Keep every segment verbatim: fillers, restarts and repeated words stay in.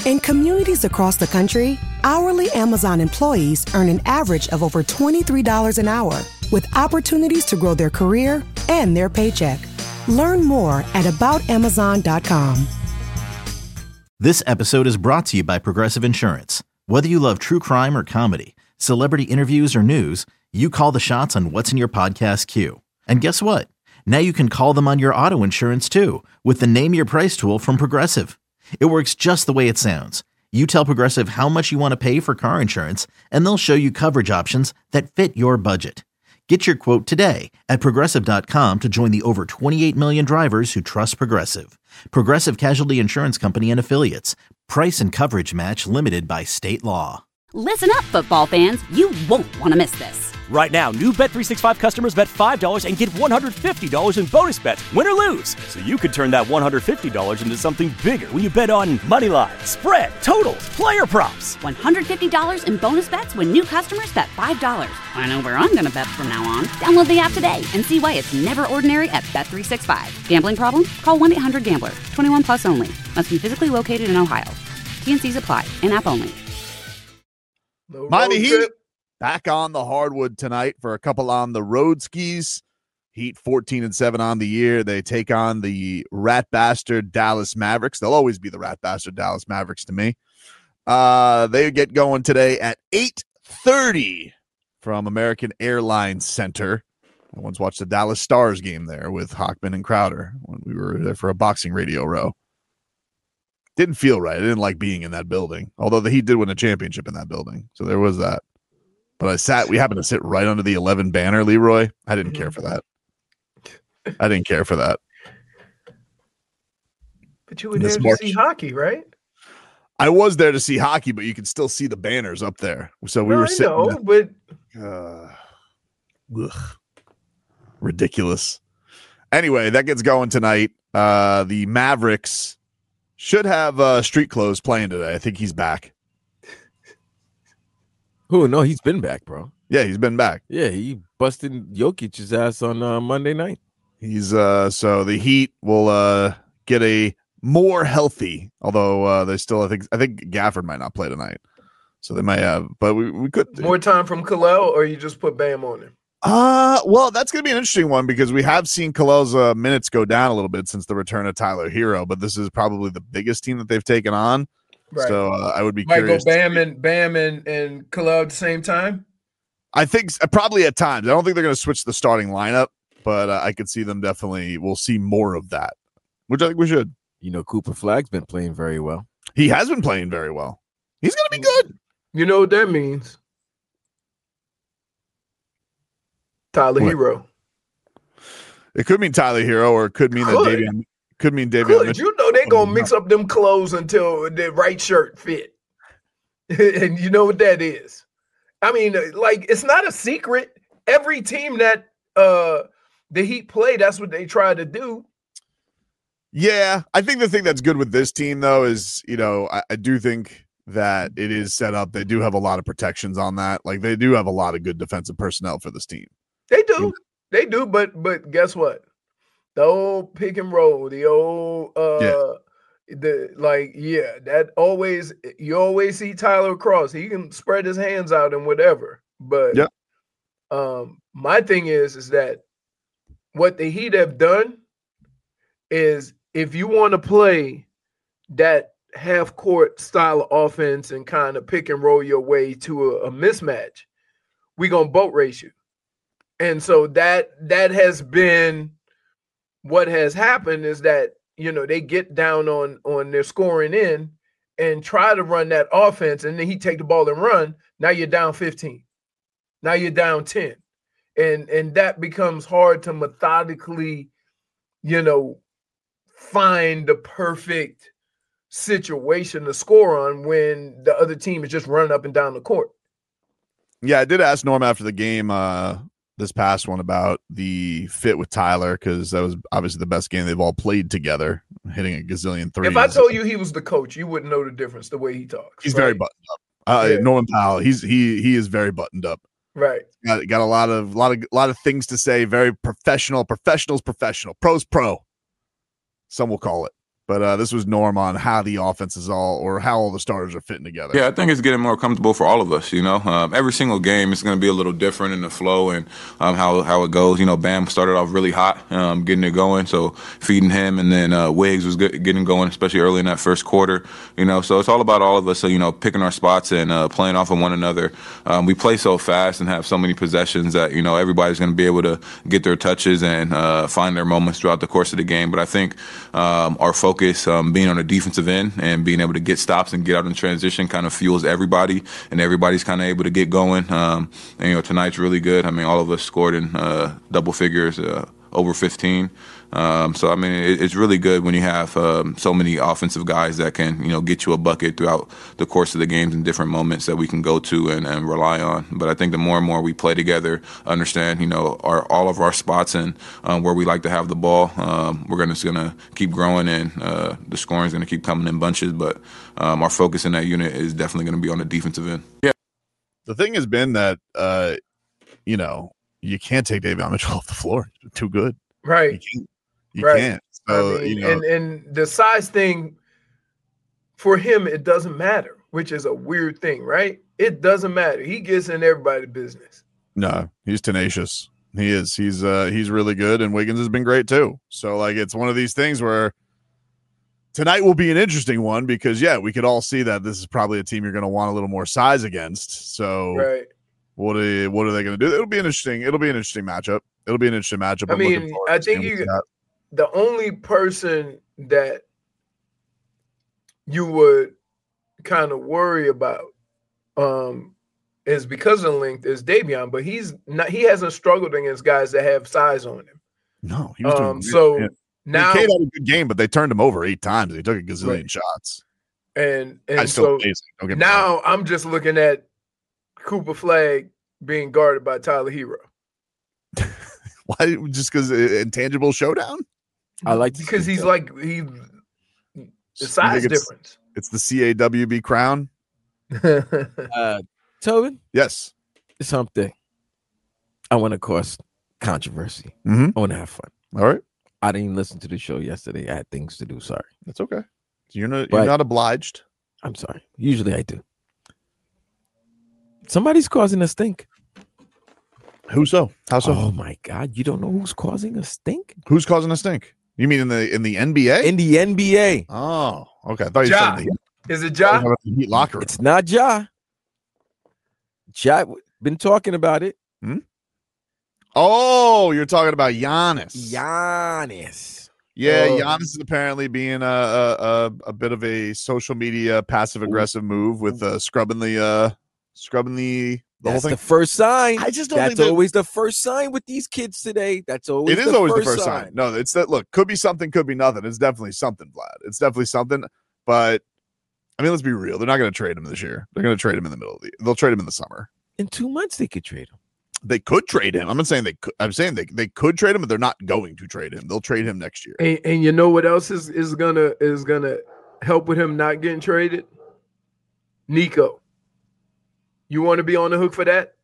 In communities across the country, hourly Amazon employees earn an average of over twenty-three dollars an hour, with opportunities to grow their career and their paycheck. Learn more at about amazon dot com. This episode is brought to you by Progressive Insurance. Whether you love true crime or comedy, celebrity interviews or news, you call the shots on what's in your podcast queue. And guess what? Now you can call them on your auto insurance too with the Name Your Price tool from Progressive. It works just the way it sounds. You tell Progressive how much you want to pay for car insurance, and they'll show you coverage options that fit your budget. Get your quote today at progressive dot com to join the over twenty-eight million drivers who trust Progressive. Progressive Casualty Insurance Company and Affiliates. Price and coverage match limited by state law. Listen up, football fans. You won't want to miss this. Right now, new Bet three sixty-five customers bet five dollars and get one hundred fifty dollars in bonus bets, win or lose. So you could turn that one hundred fifty dollars into something bigger when you bet on money line, spread, totals, player props. one hundred fifty dollars in bonus bets when new customers bet five dollars. I know where I'm going to bet from now on. Download the app today and see why it's never ordinary at Bet three sixty-five. Gambling problem? Call one eight hundred gambler. twenty-one plus only. Must be physically located in Ohio. T and C's apply. In-app only. No Miami Heat back on the hardwood tonight for a couple on the road skis. Heat fourteen and seven on the year. They take on the rat bastard Dallas Mavericks. They'll always be the rat bastard Dallas Mavericks to me. Uh, they get going today at eight thirty from American Airlines Center. I once watched the Dallas Stars game there with Hockman and Crowder when we were there for a boxing radio row. Didn't feel right. I didn't like being in that building, although the Heat did win a championship in that building. So there was that. But I sat, we happened to sit right under the eleven banner, Leroy. I didn't care for that. I didn't care for that. But you were there to see hockey, right? I was there to see hockey, but you could still see the banners up there. So we no, were I sitting. Know, but uh, ugh, ridiculous. Anyway, that gets going tonight. Uh, the Mavericks should have uh, Street Clothes playing today. I think he's back. Who? No, he's been back, bro. Yeah, he's been back. Yeah, he busted Jokic's ass on uh, Monday night. He's uh, so the Heat will uh, get a more healthy, although uh, they still, I think, I think Gafford might not play tonight, so they might have. But we, we could more time from Kalel, or you just put Bam on him. Uh, well, that's going to be an interesting one because we have seen Kalel's uh, minutes go down a little bit since the return of Tyler Hero, but this is probably the biggest team that they've taken on. Right. So uh, I would be might curious. Go Bam and Bam and, and Kalel at the same time? I think uh, probably at times. I don't think they're going to switch the starting lineup, but uh, I could see them definitely. We'll see more of that, which I think we should. You know, Cooper Flagg's been playing very well. He has been playing very well. He's going to be good. You know what that means? Tyler what? Hero. It could mean Tyler Hero, or it could mean could. that Davion. Could mean Davion. Could. You know they're gonna mix up them clothes until the right shirt fit, and you know what that is. I mean, like it's not a secret. Every team that uh the Heat play, that's what they try to do. Yeah, I think the thing that's good with this team, though, is you know I, I do think that it is set up. They do have a lot of protections on that. Like they do have a lot of good defensive personnel for this team. They do. They do, but but guess what? The old pick and roll, the old uh yeah. the like, yeah, that always you always see Tyler Cross. He can spread his hands out and whatever. But yeah. um my thing is is that what the Heat have done is if you want to play that half court style of offense and kind of pick and roll your way to a, a mismatch, we're gonna boat race you. And so that that has been what has happened is that, you know, they get down on, on their scoring in and try to run that offense, and then he take the ball and run. Now you're down fifteen. Now you're down ten. And and that becomes hard to methodically, you know, find the perfect situation to score on when the other team is just running up and down the court. Yeah, I did ask Norm after the game, uh, this past one, about the fit with Tyler, because that was obviously the best game they've all played together, hitting a gazillion threes. If I told you he was the coach, you wouldn't know the difference the way he talks. He's right? very buttoned up. Uh, yeah. Norman Powell, he's he he is very buttoned up. Right. Got, got a lot of lot of lot of things to say. Very professional. Professional's professional. Pro's pro. Some will call it, But uh, this was Norm on how the offense is all, or how all the starters are fitting together. Yeah, I think it's getting more comfortable for all of us. You know, um, every single game is going to be a little different in the flow and um, how how it goes. You know, Bam started off really hot, um, getting it going, so feeding him, and then uh, Wiggs was good, getting going, especially early in that first quarter. You know, so it's all about all of us. So you know, picking our spots and uh, playing off of one another. Um, we play so fast and have so many possessions that you know everybody's going to be able to get their touches and uh, find their moments throughout the course of the game. But I think um, our focus, um, being on the defensive end and being able to get stops and get out in transition, kind of fuels everybody, and everybody's kind of able to get going. Um, and, you know, tonight's really good. I mean, all of us scored in uh, double figures, uh, over fifteen. Um, so, I mean, it, it's really good when you have um, so many offensive guys that can, you know, get you a bucket throughout the course of the games in different moments that we can go to and, and rely on. But I think the more and more we play together, understand, you know, our, all of our spots and um, where we like to have the ball, um, we're gonna, just going to keep growing, and uh, the scoring is going to keep coming in bunches. But um, our focus in that unit is definitely going to be on the defensive end. Yeah. The thing has been that, uh, you know, you can't take Davion Mitchell off the floor. He's too good. Right. You can't. You right. can't. So, I mean, you know. and, and the size thing, for him, it doesn't matter, which is a weird thing, right? It doesn't matter. He gets in everybody's business. No, he's tenacious. He is. He's uh he's really good, and Wiggins has been great too. So like it's one of these things where tonight will be an interesting one because yeah, we could all see that this is probably a team you're going to want a little more size against. So right. what are what are they going to do? It'll be an interesting. It'll be an interesting matchup. It'll be an interesting matchup. I I'm mean, I think you. The only person that you would kind of worry about um, is because of length is Davion, but he's not. He hasn't struggled against guys that have size on him. No, he was um, doing so yeah. now he had a good game, but they turned him over eight times. He took a gazillion right. shots, and and I still so now I'm just looking at Cooper Flag being guarded by Tyler Hero. Why? Just because intangible showdown? I like because he's that. like he the size it's, difference. It's the C A W B crown. uh, Tobin, yes, something. I want to cause controversy. Mm-hmm. I want to have fun. All right. I didn't even listen to the show yesterday. I had things to do. Sorry. That's okay. You're not. But you're not obliged. I'm sorry. Usually I do. Somebody's causing a stink. Who so? How so? Oh my God! You don't know who's causing a stink? Who's causing a stink? You mean in the in the N B A? In the N B A. Oh, okay. I thought you Ja. said the, Is it Ja? the Heat locker room. It's not Ja. Ja been talking about it. Hmm? Oh, you're talking about Giannis. Giannis. Yeah, oh. Giannis is apparently being a a, a, a bit of a social media passive aggressive move with uh, scrubbing the uh, scrubbing the. The That's whole thing. the first sign. I just don't That's think always the first sign with these kids today. That's always it is the always first the first sign. sign. No, it's that look, could be something, could be nothing. It's definitely something, Vlad. It's definitely something. But I mean, let's be real. They're not going to trade him this year. They're going to trade him in the middle of the they'll trade him in the summer. In two months, they could trade him. They could trade him. I'm not saying they could. I'm saying they, they could trade him, but they're not going to trade him. They'll trade him next year. And, and you know what else is, is gonna is gonna help with him not getting traded? Nico. You want to be on the hook for that?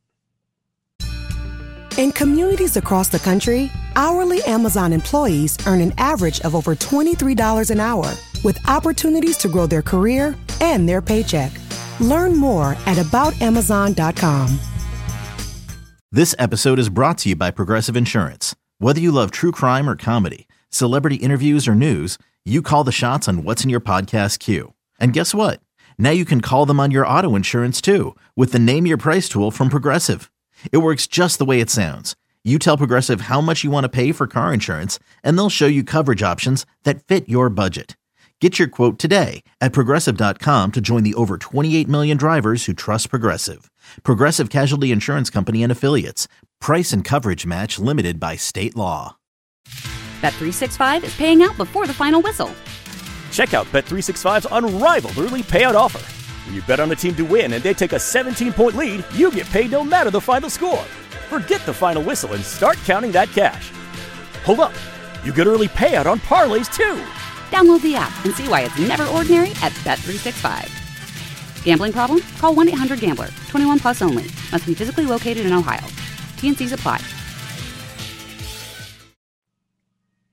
In communities across the country, hourly Amazon employees earn an average of over twenty-three dollars an hour, with opportunities to grow their career and their paycheck. Learn more at about amazon dot com. This episode is brought to you by Progressive Insurance. Whether you love true crime or comedy, celebrity interviews or news, you call the shots on what's in your podcast queue. And guess what? Now you can call them on your auto insurance too, with the Name Your Price tool from Progressive. It works just the way it sounds. You tell Progressive how much you want to pay for car insurance, and they'll show you coverage options that fit your budget. Get your quote today at Progressive dot com to join the over twenty-eight million drivers who trust Progressive. Progressive Casualty Insurance Company and Affiliates. Price and coverage match limited by state law. Bet three sixty-five is paying out before the final whistle. Check out Bet three sixty-five's unrivaled early payout offer. When you bet on a team to win and they take a seventeen-point lead, you get paid no matter the final score. Forget the final whistle and start counting that cash. Hold up. You get early payout on parlays, too. Download the app and see why it's never ordinary at Bet three sixty-five. Gambling problem? Call one eight hundred gambler. twenty-one plus only. Must be physically located in Ohio. T and C's apply.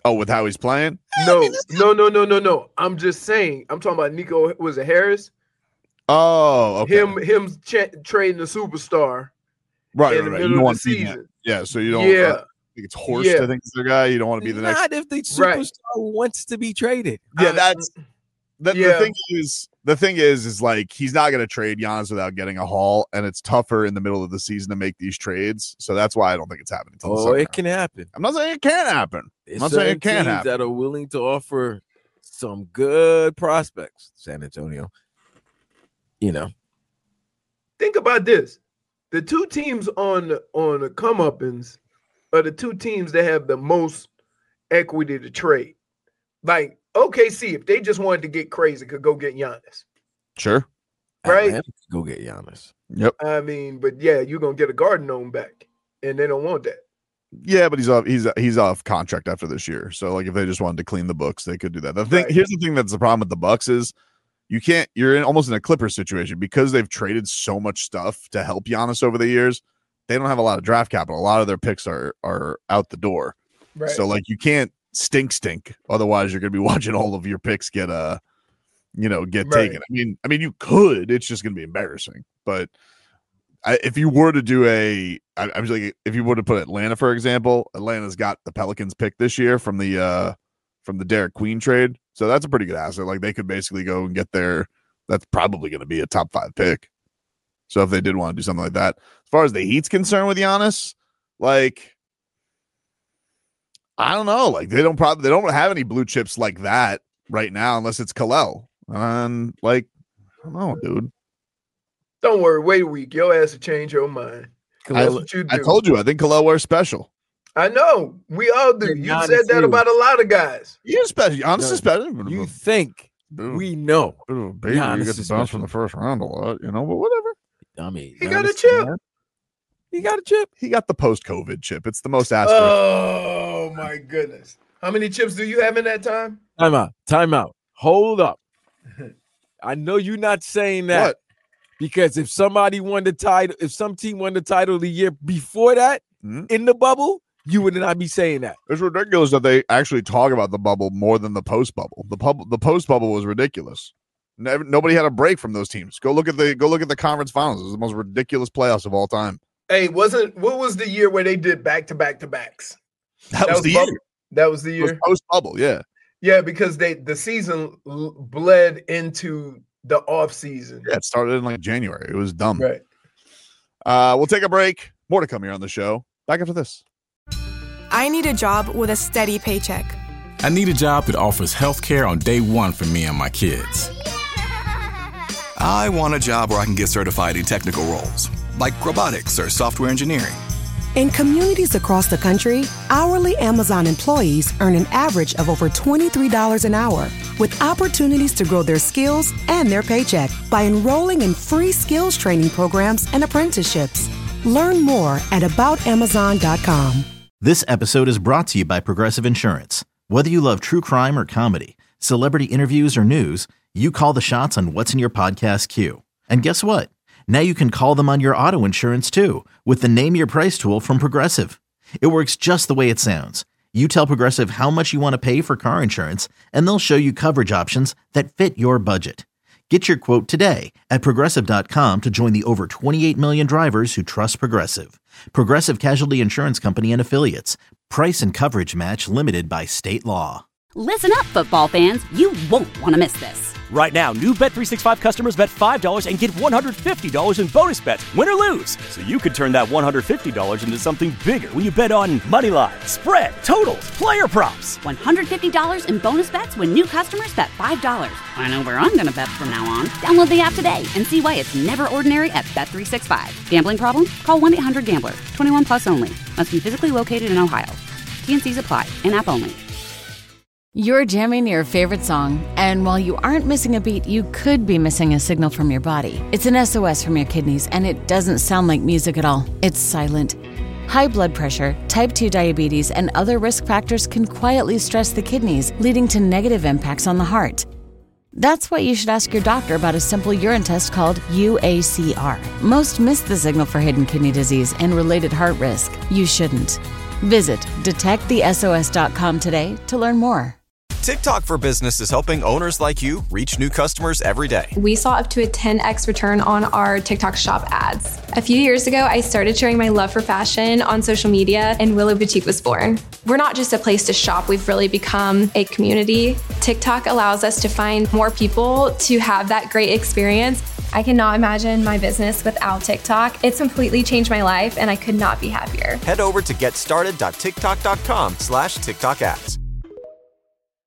Oh, with how he's playing? No, I mean, no, no, no, no, no. I'm just saying. I'm talking about Nico. Was it Harris? Oh, okay. Him, him ch- trading the superstar. Right, in right, the right. middle You don't of want the to be that. season. Yeah, so you don't. Yeah. Uh, I think it's Horst. Yeah. I think is their guy. You don't want to be the next. Not if the superstar wants to be traded. Yeah, Uh, that's the, yeah. the thing is the thing is is like he's not going to trade Giannis without getting a haul, and it's tougher in the middle of the season to make these trades. So that's why I don't think it's happening. Until the Oh, summer. it can happen. I'm not saying it can't happen. There's I'm not saying certain it can't teams happen. that are willing to offer some good prospects. San Antonio, you know. Think about this: the two teams on on the come-uppins are the two teams that have the most equity to trade. Like O K C, if they just wanted to get crazy, could go get Giannis. Sure. Right? Atlanta could go get Giannis. Yep. I mean, but yeah, you're gonna get a Garden Gnome back, and they don't want that. Yeah, but he's off. He's he's off contract after this year. So like, if they just wanted to clean the books, they could do that. The thing Right. here's the thing that's the problem with the Bucks is you can't. You're in almost in a Clippers situation because they've traded so much stuff to help Giannis over the years. They don't have a lot of draft capital. A lot of their picks are are out the door. Right. So like, you can't stink stink. Otherwise, you're gonna be watching all of your picks get uh, you know, get Right. taken. I mean, I mean, you could. It's just gonna be embarrassing, but. I, if you were to do a, I, I'm just like, if you were to put Atlanta, for example, Atlanta's got the Pelicans pick this year from the uh from the Derek Queen trade, so that's a pretty good asset. Like they could basically go and get their, that's probably going to be a top five pick. So if they did want to do something like that, as far as the Heat's concerned with Giannis, like I don't know, like they don't probably they don't have any blue chips like that right now unless it's Kalel, and like I don't know, dude. Don't worry, wait a week. Your ass will change your mind. I, That's what you do. I told you, I think Kalel wears special. I know. We all do. And You Giannis said that is. about a lot of guys. You're special. Giannis No, is special. You think we know? Baby, Giannis you get is the bounce special. from the first round a lot, you know, but whatever. I mean, He got a Giannis- chip. He got a chip. He got the post-COVID chip. It's the most asked for. Oh my goodness. How many chips do you have in that time? Time out. Time out. Hold up. I know you're not saying that. What? Because if somebody won the title, if some team won the title the year before that Mhm. in the bubble, you would not be saying that. It's ridiculous that they actually talk about the bubble more than the post-bubble. The pub, the post-bubble was ridiculous. Never, nobody had a break from those teams. Go look at the go look at the conference finals. It was the most ridiculous playoffs of all time. Hey, wasn't what was the year where they did back to back to backs? That, was, the bubble. year. That was the It was year. post-bubble. Yeah. Yeah, because they the season l- bled into the off season. Yeah. It started in like January. It was dumb. Right. Uh, we'll take a break. More to come here on the show. Back after this. I need a job with a steady paycheck. I need a job that offers health care on day one for me and my kids. I want a job where I can get certified in technical roles, like robotics or software engineering. In communities across the country, hourly Amazon employees earn an average of over twenty-three dollars an hour, with opportunities to grow their skills and their paycheck by enrolling in free skills training programs and apprenticeships. Learn more at about amazon dot com. This episode is brought to you by Progressive Insurance. Whether you love true crime or comedy, celebrity interviews or news, you call the shots on what's in your podcast queue. And guess what? Now you can call them on your auto insurance too with the Name Your Price tool from Progressive. It works just the way it sounds. You tell Progressive how much you want to pay for car insurance, and they'll show you coverage options that fit your budget. Get your quote today at progressive dot com to join the over twenty-eight million drivers who trust Progressive. Progressive Casualty Insurance Company and Affiliates. Price and coverage match limited by state law. Listen up, football fans. You won't want to miss this. Right now, new Bet three sixty-five customers bet five dollars and get one hundred fifty dollars in bonus bets, win or lose. So you could turn that one hundred fifty dollars into something bigger when you bet on money line, spread, totals, player props. one hundred fifty dollars in bonus bets when new customers bet five dollars. I know where I'm going to bet from now on. Download the app today and see why it's never ordinary at Bet three sixty-five. Gambling problem? Call one eight hundred gambler. twenty-one plus only. Must be physically located in Ohio. T N Cs apply. In-app only. You're jamming your favorite song, and while you aren't missing a beat, you could be missing a signal from your body. It's an S O S from your kidneys, and it doesn't sound like music at all. It's silent. High blood pressure, type two diabetes, and other risk factors can quietly stress the kidneys, leading to negative impacts on the heart. That's why you should ask your doctor about a simple urine test called U A C R. Most miss the signal for hidden kidney disease and related heart risk. You shouldn't. Visit detect the S O S dot com today to learn more. TikTok for Business is helping owners like you reach new customers every day. We saw up to a ten x return on our TikTok shop ads. A few years ago, I started sharing my love for fashion on social media, and Willow Boutique was born. We're not just a place to shop, we've really become a community. TikTok allows us to find more people to have that great experience. I cannot imagine my business without TikTok. It's completely changed my life, and I could not be happier. Head over to getstarted dot tiktok dot com slash TikTok ads.